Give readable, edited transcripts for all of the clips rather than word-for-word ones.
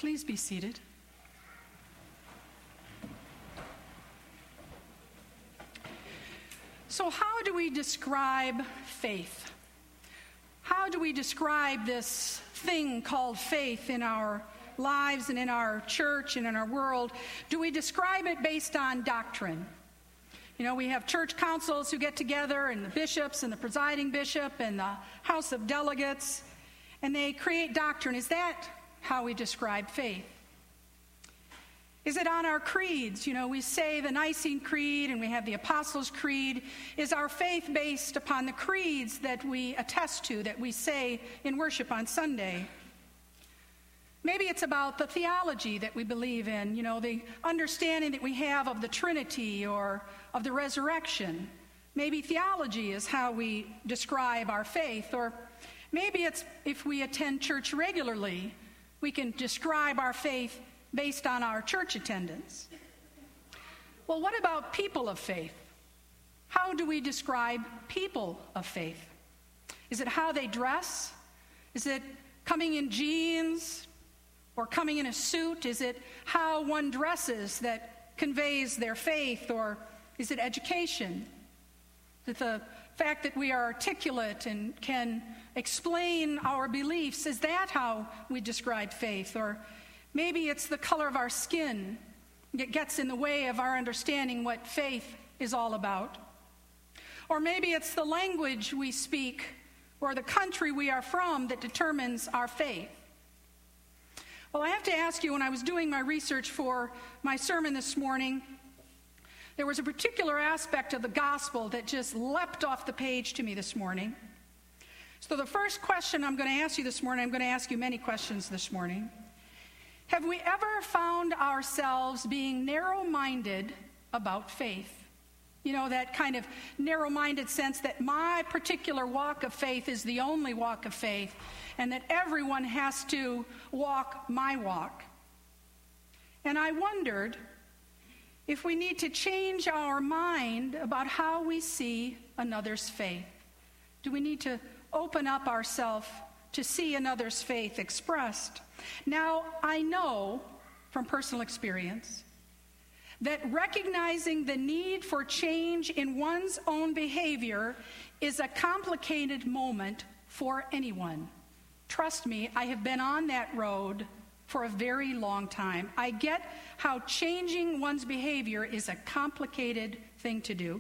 Please be seated. So how do we describe faith? How do we describe this thing called faith in our lives and in our church and in our world? Do we describe it based on doctrine? You know, we have church councils who get together, and the bishops and the presiding bishop and the House of Delegates, and they create doctrine. Is that how we describe faith? Is it on our creeds? You know, we say the Nicene Creed and we have the Apostles' Creed. Is our faith based upon the creeds that we attest to, that we say in worship on Sunday? Maybe it's about the theology that we believe in, you know, the understanding that we have of the Trinity or of the resurrection. Maybe theology is how we describe our faith. Or maybe it's if we attend church regularly, we can describe our faith based on our church attendance. Well, what about people of faith? How do we describe people of faith? Is it how they dress? Is it coming in jeans or coming in a suit? Is it how one dresses that conveys their faith? Or is it education? Is it the fact that we are articulate and can explain our beliefs? Is that how we describe faith? Or maybe it's the color of our skin that gets in the way of our understanding what faith is all about. Or maybe it's the language we speak or the country we are from that determines our faith. Well, I have to ask you, when I was doing my research for my sermon this morning, there was a particular aspect of the gospel that just leapt off the page to me this morning. So the first question I'm going to ask you this morning, I'm going to ask you many questions this morning. Have we ever found ourselves being narrow-minded about faith? You know, that kind of narrow-minded sense that my particular walk of faith is the only walk of faith, and that everyone has to walk my walk. And I wondered if we need to change our mind about how we see another's faith. Do we need to open up ourselves to see another's faith expressed? Now, I know from personal experience that recognizing the need for change in one's own behavior is a complicated moment for anyone. Trust me, I have been on that road for a very long time. I get how changing one's behavior is a complicated thing to do.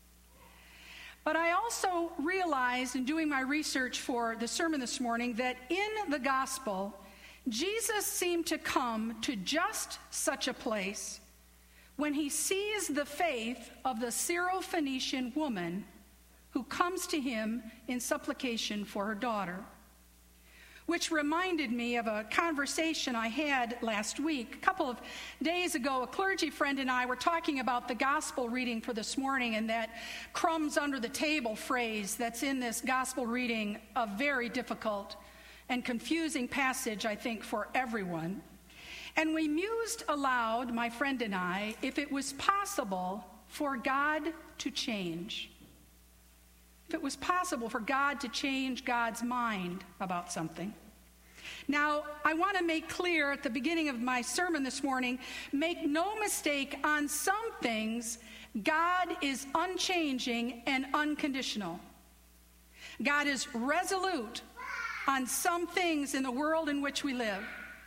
But I also realized in doing my research for the sermon this morning that in the gospel, Jesus seemed to come to just such a place when he sees the faith of the Syrophoenician woman who comes to him in supplication for her daughter. Which reminded me of a conversation I had last week. A couple of days ago, a clergy friend and I were talking about the gospel reading for this morning and that crumbs under the table phrase that's in this gospel reading, a very difficult and confusing passage, I think, for everyone. And we mused aloud, my friend and I, if it was possible for God to change. If it was possible for God to change God's mind about something. Now, I want to make clear at the beginning of my sermon this morning, make no mistake, on some things, God is unchanging and unconditional. God is resolute on some things in the world in which we live.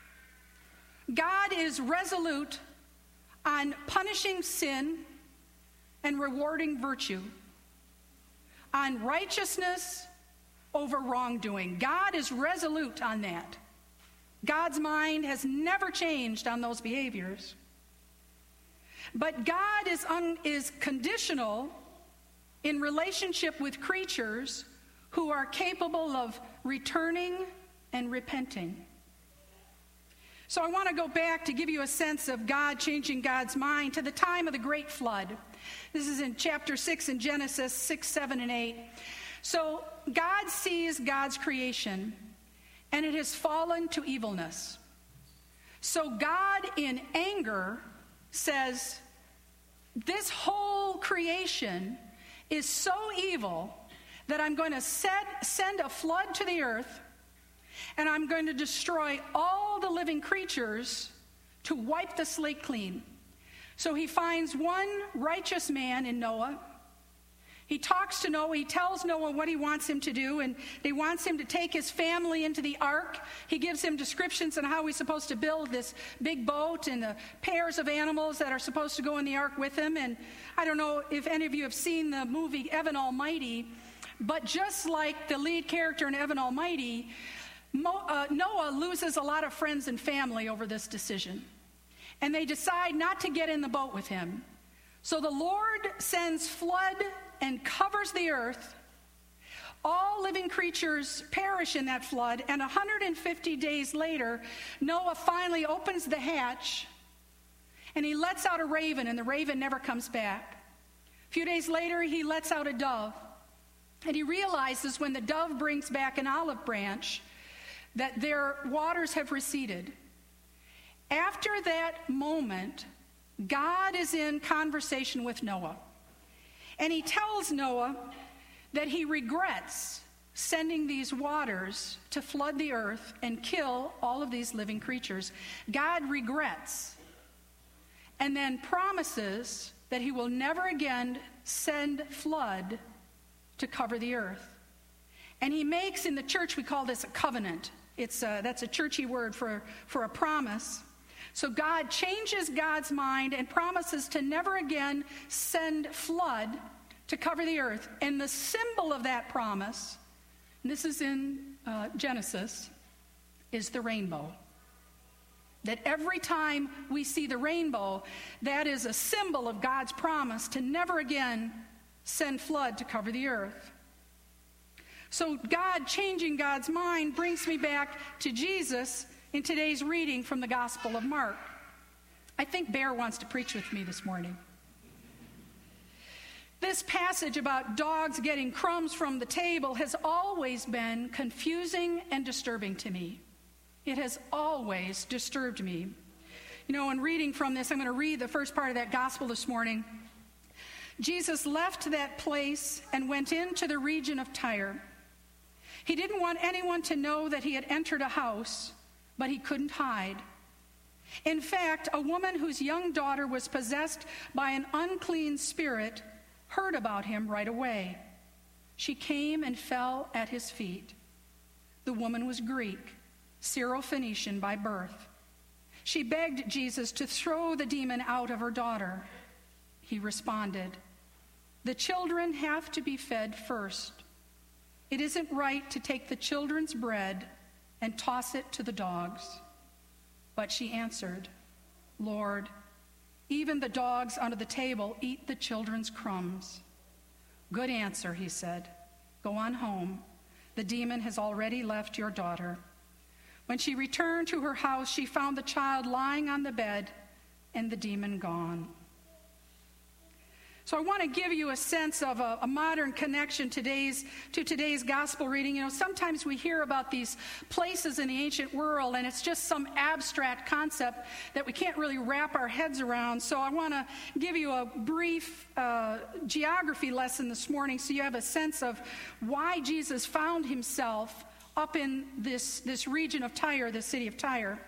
God is resolute on punishing sin and rewarding virtue, on righteousness over wrongdoing. God is resolute on that. God's mind has never changed on those behaviors. But God is conditional in relationship with creatures who are capable of returning and repenting. So I want to go back to give you a sense of God changing God's mind to the time of the great flood. This is in chapter 6 in Genesis 6, 7, and 8. So God sees God's creation, and it has fallen to evilness. So God, in anger, says, this whole creation is so evil that I'm going to send a flood to the earth, and I'm going to destroy all the living creatures to wipe the slate clean. So he finds one righteous man in Noah. He talks to Noah. He tells Noah what he wants him to do, and he wants him to take his family into the ark. He gives him descriptions on how he's supposed to build this big boat and the pairs of animals that are supposed to go in the ark with him. And I don't know if any of you have seen the movie Evan Almighty, but just like the lead character in Evan Almighty, Noah loses a lot of friends and family over this decision. And they decide not to get in the boat with him. So the Lord sends flood and covers the earth. All living creatures perish in that flood, and 150 days later, Noah finally opens the hatch, and he lets out a raven, and the raven never comes back. A few days later, he lets out a dove, and he realizes when the dove brings back an olive branch that their waters have receded. After that moment, God is in conversation with Noah. And he tells Noah that he regrets sending these waters to flood the earth and kill all of these living creatures. God regrets, and then promises that he will never again send flood to cover the earth. And he makes, in the church, we call this a covenant. That's a churchy word for a promise. So God changes God's mind and promises to never again send flood to cover the earth. And the symbol of that promise, and this is in Genesis, is the rainbow. That every time we see the rainbow, that is a symbol of God's promise to never again send flood to cover the earth. So God changing God's mind brings me back to Jesus in today's reading from the Gospel of Mark. I think Bear wants to preach with me this morning. This passage about dogs getting crumbs from the table has always been confusing and disturbing to me. It has always disturbed me. You know, in reading from this, I'm going to read the first part of that gospel this morning. Jesus left that place and went into the region of Tyre. He didn't want anyone to know that he had entered a house, but he couldn't hide. In fact, a woman whose young daughter was possessed by an unclean spirit heard about him right away. She came and fell at his feet. The woman was Greek, Syrophoenician by birth. She begged Jesus to throw the demon out of her daughter. He responded, "The children have to be fed first. It isn't right to take the children's bread and toss it to the dogs." But she answered, "Lord, even the dogs under the table eat the children's crumbs." "Good answer," he said. "Go on home. The demon has already left your daughter." When she returned to her house, she found the child lying on the bed and the demon gone. So I want to give you a sense of a modern connection to today's gospel reading. You know, sometimes we hear about these places in the ancient world, and it's just some abstract concept that we can't really wrap our heads around. So I want to give you a brief geography lesson this morning so you have a sense of why Jesus found himself up in this region of Tyre, the city of Tyre.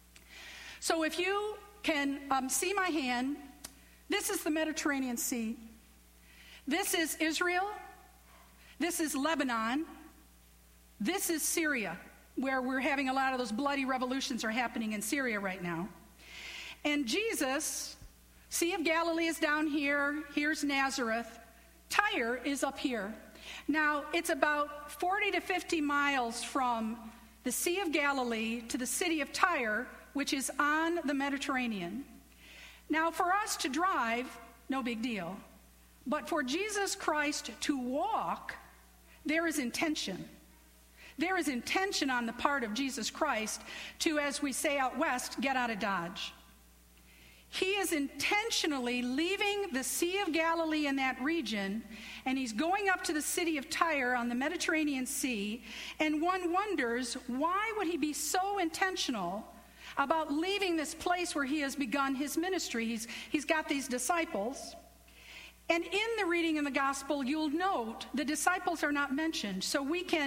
So if you can see my hand, this is the Mediterranean Sea. This is Israel. This is Lebanon. This is Syria, where we're having a lot of those bloody revolutions are happening in Syria right now. And Jesus, Sea of Galilee is down here. Here's Nazareth. Tyre is up here. Now, it's about 40 to 50 miles from the Sea of Galilee to the city of Tyre, which is on the Mediterranean. Now, for us to drive, no big deal. But for Jesus Christ to walk, there is intention. There is intention on the part of Jesus Christ to, as we say out west, get out of Dodge. He is intentionally leaving the Sea of Galilee in that region, and he's going up to the city of Tyre on the Mediterranean Sea, and one wonders, why would he be so intentional about leaving this place where he has begun his ministry? He's got these disciples. And in the reading in the gospel, you'll note the disciples are not mentioned. So we can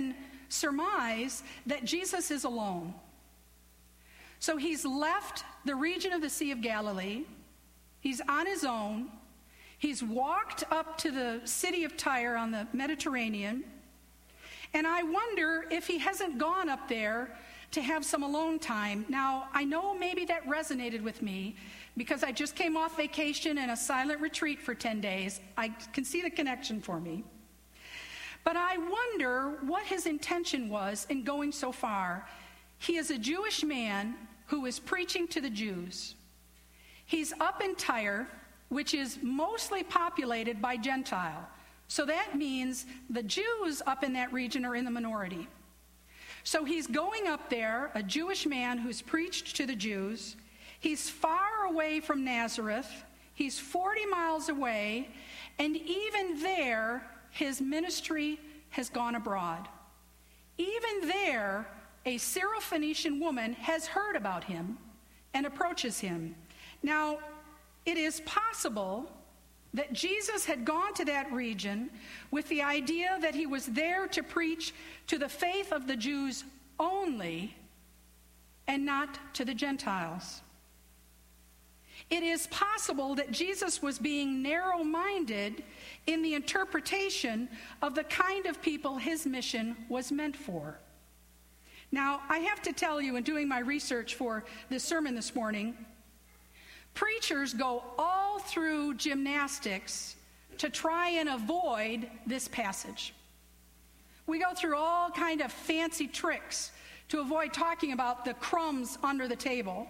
surmise that Jesus is alone. So he's left the region of the Sea of Galilee. He's on his own. He's walked up to the city of Tyre on the Mediterranean. And I wonder if he hasn't gone up there to have some alone time. Now, I know maybe that resonated with me because I just came off vacation and a silent retreat for 10 days. I can see the connection for me. But I wonder what his intention was in going so far. He is a Jewish man who is preaching to the Jews. He's up in Tyre, which is mostly populated by Gentile. So that means the Jews up in that region are in the minority. So he's going up there, a Jewish man who's preached to the Jews. He's far away from Nazareth. He's 40 miles away. And even there, his ministry has gone abroad. Even there, a Syrophoenician woman has heard about him and approaches him. Now, it is possible that Jesus had gone to that region with the idea that he was there to preach to the faith of the Jews only and not to the Gentiles. It is possible that Jesus was being narrow-minded in the interpretation of the kind of people his mission was meant for. Now, I have to tell you, in doing my research for this sermon this morning, preachers go all through gymnastics to try and avoid this passage. We go through all kind of fancy tricks to avoid talking about the crumbs under the table.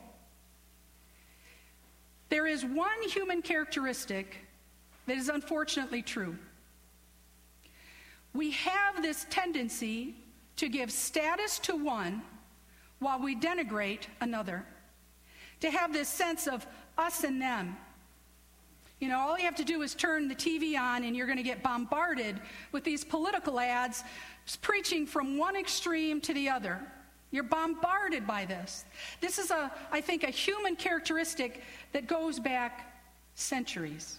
There is one human characteristic that is unfortunately true. We have this tendency to give status to one while we denigrate another. To have this sense of us and them. You know, all you have to do is turn the TV on and you're going to get bombarded with these political ads preaching from one extreme to the other. You're bombarded by this. This is, I think, a human characteristic that goes back centuries.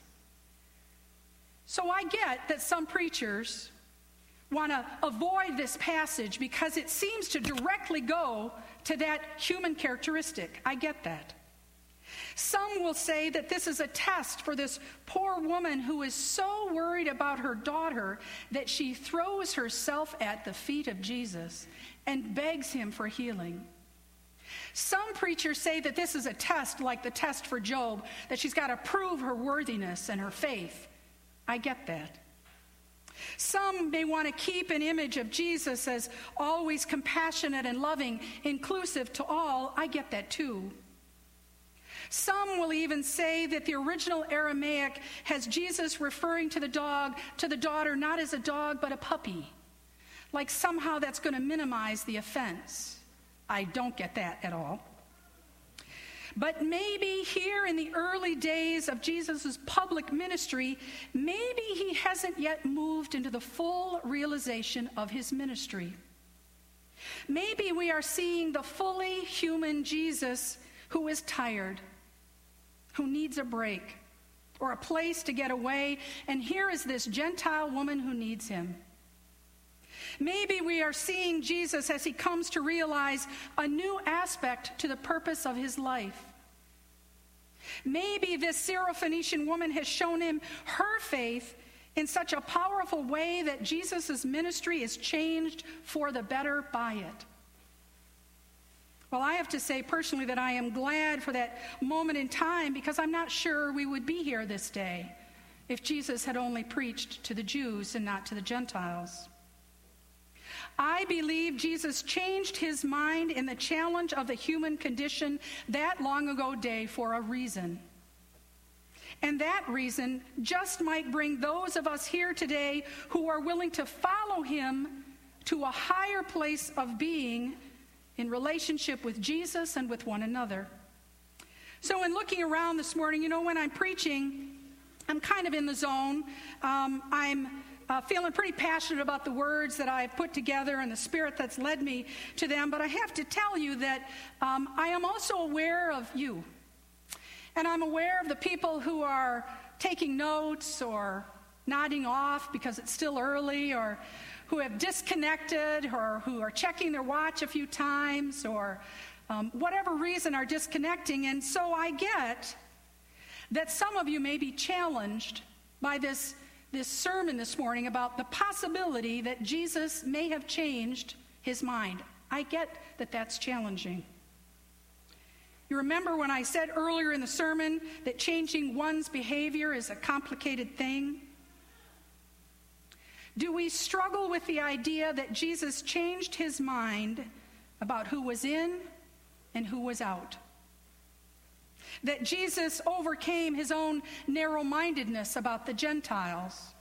So I get that some preachers want to avoid this passage because it seems to directly go to that human characteristic. I get that. Some will say that this is a test for this poor woman who is so worried about her daughter that she throws herself at the feet of Jesus and begs him for healing. Some preachers say that this is a test like the test for Job, that she's got to prove her worthiness and her faith. I get that. Some may want to keep an image of Jesus as always compassionate and loving, inclusive to all. I get that too. Some will even say that the original Aramaic has Jesus referring to the daughter, not as a dog, but a puppy. Like somehow that's going to minimize the offense. I don't get that at all. But maybe here in the early days of Jesus' public ministry, maybe he hasn't yet moved into the full realization of his ministry. Maybe we are seeing the fully human Jesus who is tired, who needs a break or a place to get away, and here is this Gentile woman who needs him. Maybe we are seeing Jesus as he comes to realize a new aspect to the purpose of his life. Maybe this Syrophoenician woman has shown him her faith in such a powerful way that Jesus' ministry is changed for the better by it. Well, I have to say personally that I am glad for that moment in time because I'm not sure we would be here this day if Jesus had only preached to the Jews and not to the Gentiles. I believe Jesus changed his mind in the challenge of the human condition that long ago day for a reason. And that reason just might bring those of us here today who are willing to follow him to a higher place of being in relationship with Jesus and with one another. So in looking around this morning, you know, when I'm preaching, I'm kind of in the zone. I'm feeling pretty passionate about the words that I've put together and the Spirit that's led me to them. But I have to tell you that I am also aware of you. And I'm aware of the people who are taking notes or nodding off because it's still early, or who have disconnected or who are checking their watch a few times or whatever reason are disconnecting. And so I get that some of you may be challenged by this sermon this morning about the possibility that Jesus may have changed his mind. I get that that's challenging. You remember when I said earlier in the sermon that changing one's behavior is a complicated thing? Do we struggle with the idea that Jesus changed his mind about who was in and who was out? That Jesus overcame his own narrow-mindedness about the Gentiles?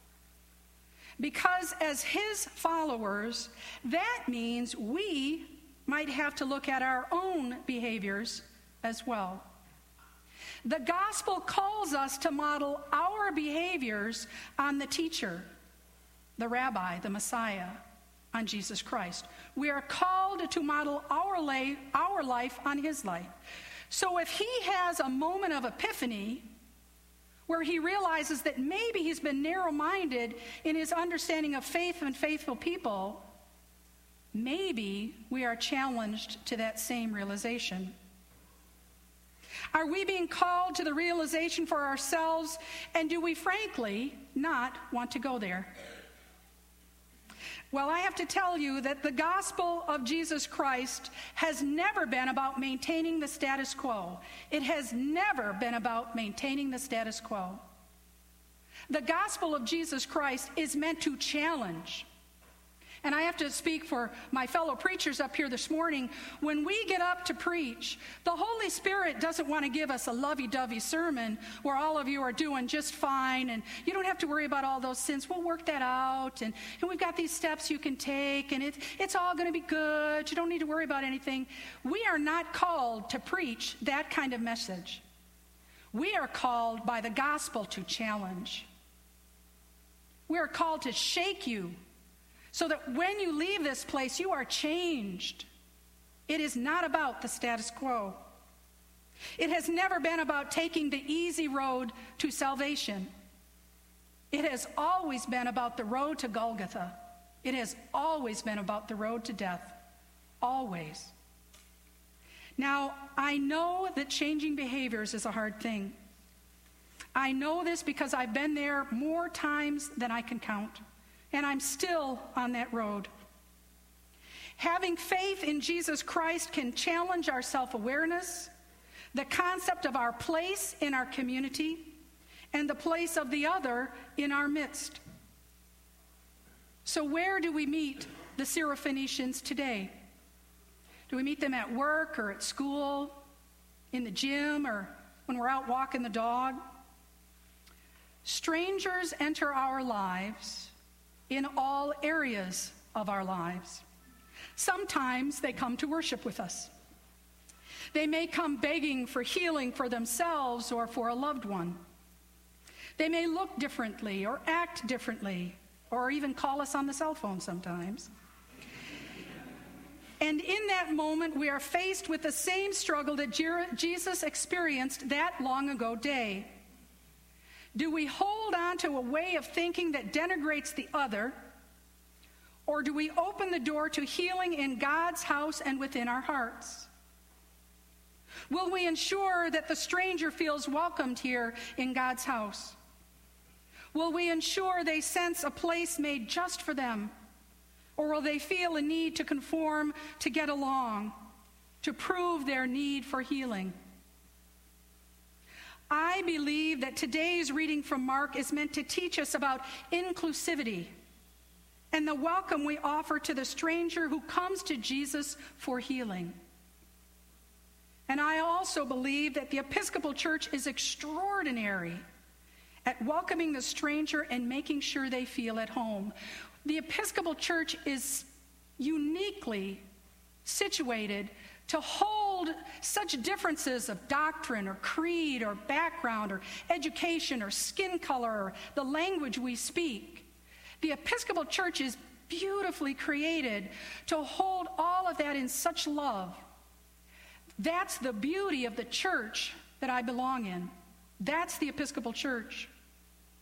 Because as his followers, that means we might have to look at our own behaviors as well. The gospel calls us to model our behaviors on the teacher, the rabbi, the Messiah, on Jesus Christ. We are called to model our life on his life. So if he has a moment of epiphany where he realizes that maybe he's been narrow-minded in his understanding of faith and faithful people, maybe we are challenged to that same realization. Are we being called to the realization for ourselves, and do we frankly not want to go there? Well, I have to tell you that the gospel of Jesus Christ has never been about maintaining the status quo. It has never been about maintaining the status quo. The gospel of Jesus Christ is meant to challenge. And I have to speak for my fellow preachers up here this morning. When we get up to preach, the Holy Spirit doesn't want to give us a lovey-dovey sermon where all of you are doing just fine and you don't have to worry about all those sins. We'll work that out, and we've got these steps you can take, and it's all going to be good. You don't need to worry about anything. We are not called to preach that kind of message. We are called by the gospel to challenge. We are called to shake you, so that when you leave this place, you are changed. It is not about the status quo. It has never been about taking the easy road to salvation. It has always been about the road to Golgotha. It has always been about the road to death. Always. Now, I know that changing behaviors is a hard thing. I know this because I've been there more times than I can count. And I'm still on that road. Having faith in Jesus Christ can challenge our self-awareness, the concept of our place in our community, and the place of the other in our midst. So where do we meet the Syrophoenicians today? Do we meet them at work or at school, in the gym, or when we're out walking the dog? Strangers enter our lives in all areas of our lives. Sometimes they come to worship with us. They may come begging for healing for themselves or for a loved one. They may look differently or act differently or even call us on the cell phone sometimes. And in that moment, we are faced with the same struggle that Jesus experienced that long ago day. Do we hold on to a way of thinking that denigrates the other, or do we open the door to healing in God's house and within our hearts? Will we ensure that the stranger feels welcomed here in God's house? Will we ensure they sense a place made just for them, or will they feel a need to conform to get along, to prove their need for healing? I believe that today's reading from Mark is meant to teach us about inclusivity and the welcome we offer to the stranger who comes to Jesus for healing. And I also believe that the Episcopal Church is extraordinary at welcoming the stranger and making sure they feel at home. The Episcopal Church is uniquely situated to hold such differences of doctrine or creed or background or education or skin color or the language we speak. The Episcopal Church is beautifully created to hold all of that in such love. That's the beauty of the church that I belong in. That's the Episcopal Church.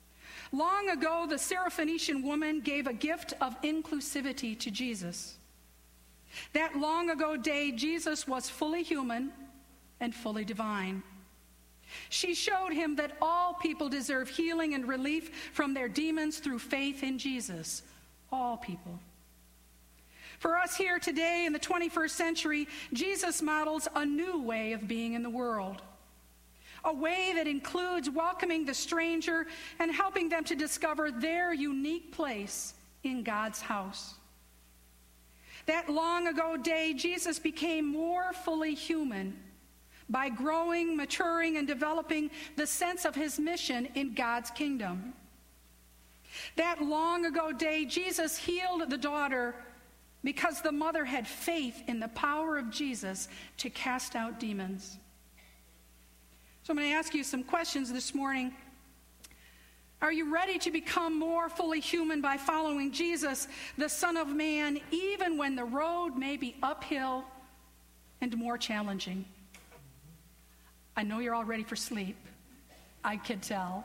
Long ago, the Syrophoenician woman gave a gift of inclusivity to Jesus. That long ago day, Jesus was fully human and fully divine. She showed him that all people deserve healing and relief from their demons through faith in Jesus. All people. For us here today in the 21st century, Jesus models a new way of being in the world. A way that includes welcoming the stranger and helping them to discover their unique place in God's house. That long ago day, Jesus became more fully human by growing, maturing, and developing the sense of his mission in God's kingdom. That long ago day, Jesus healed the daughter because the mother had faith in the power of Jesus to cast out demons. So I'm going to ask you some questions this morning. Are you ready to become more fully human by following Jesus, the Son of Man, even when the road may be uphill and more challenging? I know you're all ready for sleep. I could tell.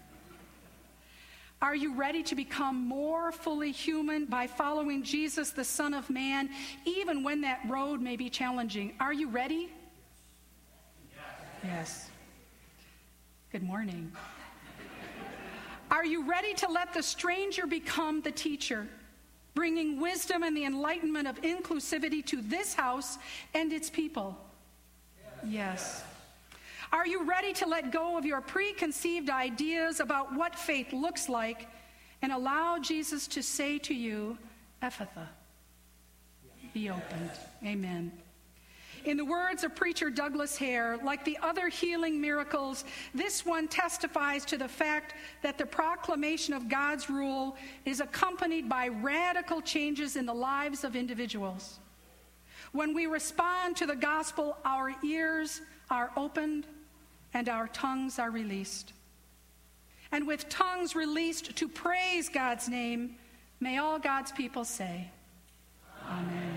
Are you ready to become more fully human by following Jesus, the Son of Man, even when that road may be challenging? Are you ready? Yes. Good morning. Are you ready to let the stranger become the teacher, bringing wisdom and the enlightenment of inclusivity to this house and its people? Yes. Are you ready to let go of your preconceived ideas about what faith looks like and allow Jesus to say to you, Ephphatha, be opened? Amen. In the words of preacher Douglas Hare, like the other healing miracles, this one testifies to the fact that the proclamation of God's rule is accompanied by radical changes in the lives of individuals. When we respond to the gospel, our ears are opened and our tongues are released. And with tongues released to praise God's name, may all God's people say, Amen.